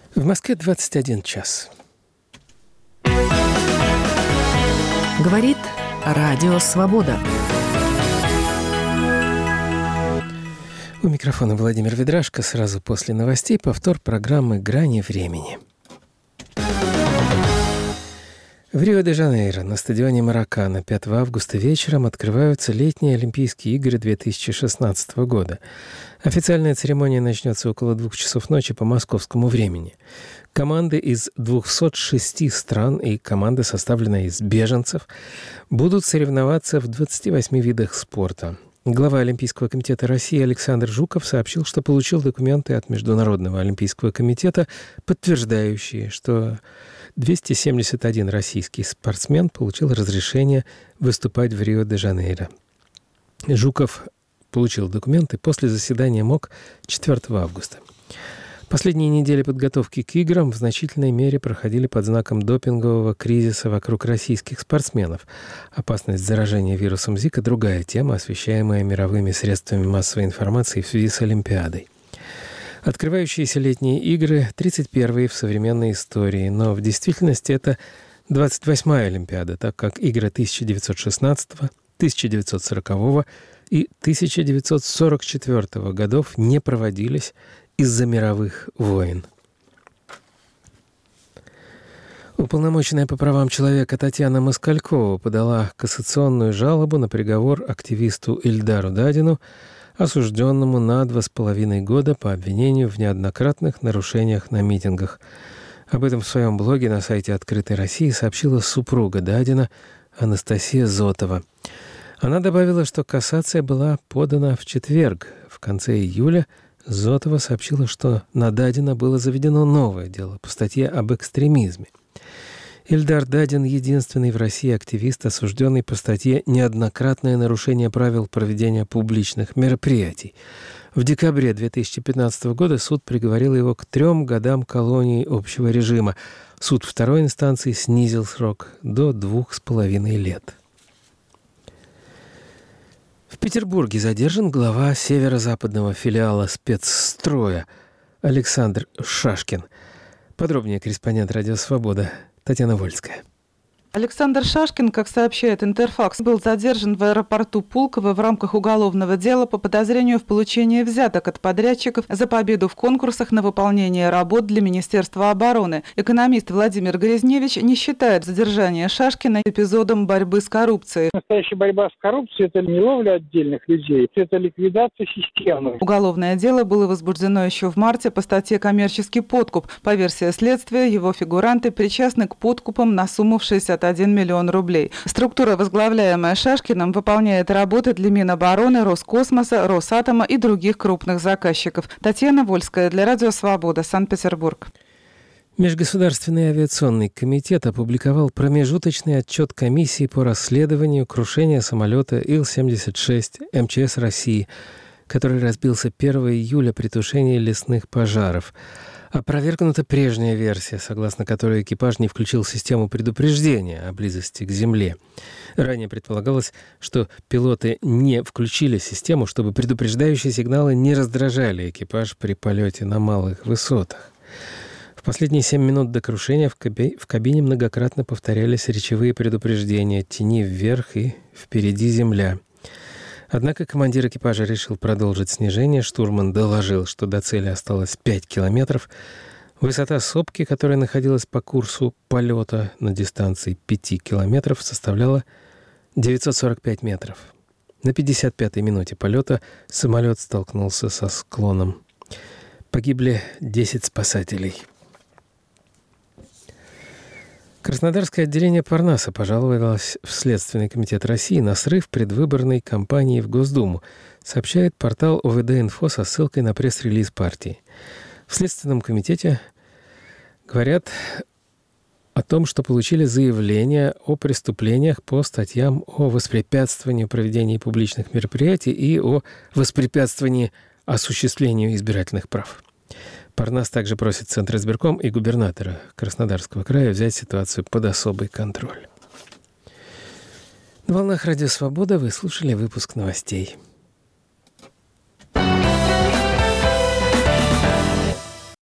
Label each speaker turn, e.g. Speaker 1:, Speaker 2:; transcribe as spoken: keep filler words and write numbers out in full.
Speaker 1: В Москве двадцать один час.
Speaker 2: Говорит Радио Свобода.
Speaker 1: У микрофона Владимир Ведрашко. Сразу после новостей повтор программы «Грани времени». В Рио-де-Жанейро на стадионе Маракана пятого августа вечером открываются летние Олимпийские игры две тысячи шестнадцатого года. Официальная церемония начнется около двух часов ночи по московскому времени. Команды из двухсот шести стран и команды, составленные из беженцев, будут соревноваться в двадцати восьми видах спорта. Глава Олимпийского комитета России Александр Жуков сообщил, что получил документы от Международного олимпийского комитета, подтверждающие, что двести семьдесят один российский спортсмен получил разрешение выступать в Рио-де-Жанейро. Жуков получил документы после заседания МОК четвёртого августа. Последние недели подготовки к играм в значительной мере проходили под знаком допингового кризиса вокруг российских спортсменов. Опасность заражения вирусом Зика – другая тема, освещаемая мировыми средствами массовой информации в связи с Олимпиадой. Открывающиеся летние игры – тридцать первые в современной истории, но в действительности это двадцать восьмая Олимпиада, так как игры тысяча девятьсот шестнадцатого, тысяча девятьсот сорокового и тысяча девятьсот сорок четвёртого годов не проводились из-за мировых войн. Уполномоченная по правам человека Татьяна Москалькова подала кассационную жалобу на приговор активисту Ильдару Дадину, осужденному на два с половиной года по обвинению в неоднократных нарушениях на митингах. Об этом в своем блоге на сайте «Открытой России» сообщила супруга Дадина Анастасия Зотова. Она добавила, что кассация была подана в четверг. В конце июля Зотова сообщила, что на Дадина было заведено новое дело по статье об экстремизме. Ильдар Дадин – единственный в России активист, осужденный по статье «Неоднократное нарушение правил проведения публичных мероприятий». В декабре две тысячи пятнадцатого года суд приговорил его к трем годам колонии общего режима. Суд второй инстанции снизил срок до двух с половиной лет. В Петербурге задержан глава северо-западного филиала спецстроя Александр Шашкин. Подробнее корреспондент «Радио Свобода» Татьяна Вольская.
Speaker 3: Александр Шашкин, как сообщает Интерфакс, был задержан в аэропорту Пулково в рамках уголовного дела по подозрению в получении взяток от подрядчиков за победу в конкурсах на выполнение работ для Министерства обороны. Экономист Владимир Грязневич не считает задержание Шашкина эпизодом борьбы с коррупцией.
Speaker 4: Настоящая борьба с коррупцией – это не ловля отдельных людей, это ликвидация системы.
Speaker 3: Уголовное дело было возбуждено еще в марте по статье «Коммерческий подкуп». По версии следствия, его фигуранты причастны к подкупам на сумму в шестьдесят один миллион рублей. Структура, возглавляемая Шашкиным, выполняет работы для Минобороны, Роскосмоса, Росатома и других крупных заказчиков. Татьяна Вольская для Радио Свобода, Санкт-Петербург.
Speaker 1: Межгосударственный авиационный комитет опубликовал промежуточный отчет комиссии по расследованию крушения самолета Ил семьдесят шесть эм че эс России, который разбился первого июля при тушении лесных пожаров. Опровергнута прежняя версия, согласно которой экипаж не включил систему предупреждения о близости к земле. Ранее предполагалось, что пилоты не включили систему, чтобы предупреждающие сигналы не раздражали экипаж при полете на малых высотах. В последние семь минут до крушения в, каби... в кабине многократно повторялись речевые предупреждения «тяни вверх» и «впереди земля». Однако командир экипажа решил продолжить снижение. Штурман доложил, что до цели осталось пять километров. Высота сопки, которая находилась по курсу полета на дистанции пяти километров, составляла девятьсот сорок пять метров. На пятьдесят пятой минуте полета самолет столкнулся со склоном. Погибли десять спасателей. Краснодарское отделение Парнаса пожаловалось в Следственный комитет России на срыв предвыборной кампании в Госдуму, сообщает портал О В Д-Инфо со ссылкой на пресс-релиз партии. В Следственном комитете говорят о том, что получили заявления о преступлениях по статьям о воспрепятствовании проведения публичных мероприятий и о воспрепятствовании осуществлению избирательных прав. Парнас также просит Центр избирком и губернатора Краснодарского края взять ситуацию под особый контроль. На волнах Радио Свобода вы слушали выпуск новостей.